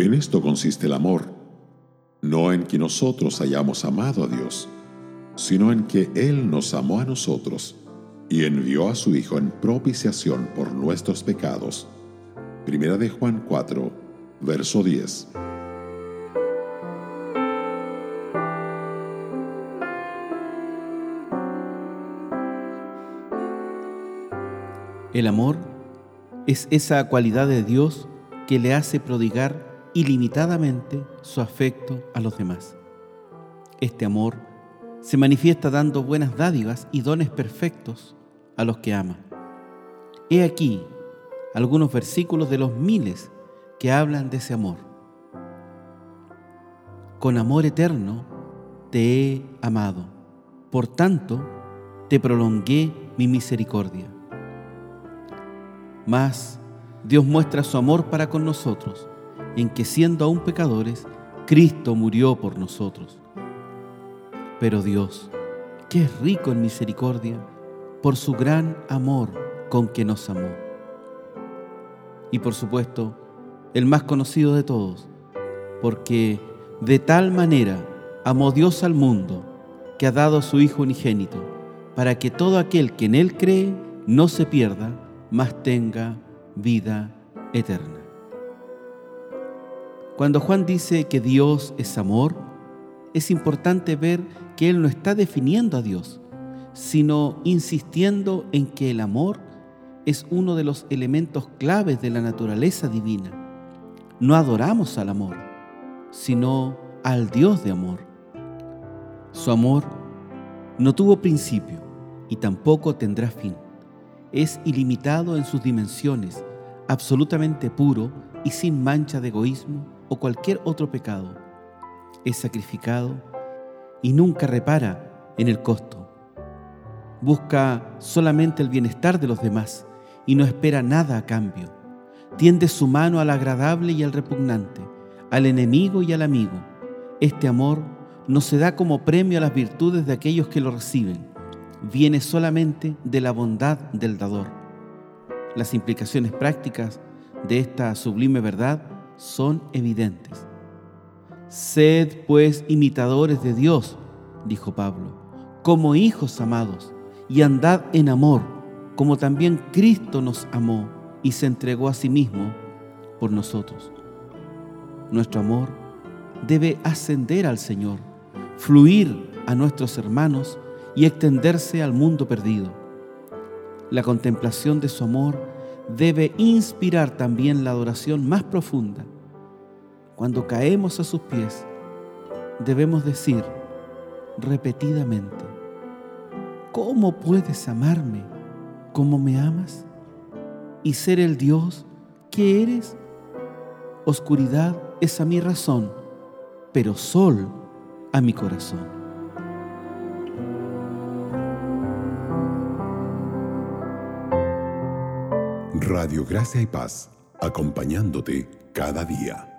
En esto consiste el amor, no en que nosotros hayamos amado a Dios, sino en que Él nos amó a nosotros y envió a su Hijo en propiciación por nuestros pecados. Primera de Juan 4, verso 10. El amor es esa cualidad de Dios que le hace prodigar ilimitadamente su afecto a los demás. Este amor se manifiesta dando buenas dádivas y dones perfectos a los que ama. He aquí algunos versículos de los miles que hablan de ese amor. Con amor eterno te he amado, por tanto te prolongué mi misericordia. Mas Dios muestra su amor para con nosotros, en que siendo aún pecadores, Cristo murió por nosotros. Pero Dios, que es rico en misericordia, por su gran amor con que nos amó. Y por supuesto, el más conocido de todos, porque de tal manera amó Dios al mundo, que ha dado a su Hijo unigénito, para que todo aquel que en Él cree no se pierda, mas tenga vida eterna. Cuando Juan dice que Dios es amor, es importante ver que Él no está definiendo a Dios, sino insistiendo en que el amor es uno de los elementos claves de la naturaleza divina. No adoramos al amor, sino al Dios de amor. Su amor no tuvo principio y tampoco tendrá fin. Es ilimitado en sus dimensiones, absolutamente puro y sin mancha de egoísmo o cualquier otro pecado. Es sacrificado y nunca repara en el costo. Busca solamente el bienestar de los demás y no espera nada a cambio. Tiende su mano al agradable y al repugnante, al enemigo y al amigo. Este amor no se da como premio a las virtudes de aquellos que lo reciben. Viene solamente de la bondad del dador. Las implicaciones prácticas de esta sublime verdad son evidentes. Sed, pues, imitadores de Dios, dijo Pablo, como hijos amados, y andad en amor, como también Cristo nos amó y se entregó a sí mismo por nosotros. Nuestro amor debe ascender al Señor, fluir a nuestros hermanos y extenderse al mundo perdido. La contemplación de su amor debe inspirar también la adoración más profunda. Cuando caemos a sus pies, debemos decir repetidamente: ¿cómo puedes amarme como me amas? ¿Y ser el Dios que eres? Oscuridad es a mi razón, pero sol a mi corazón. Radio Gracia y Paz, acompañándote cada día.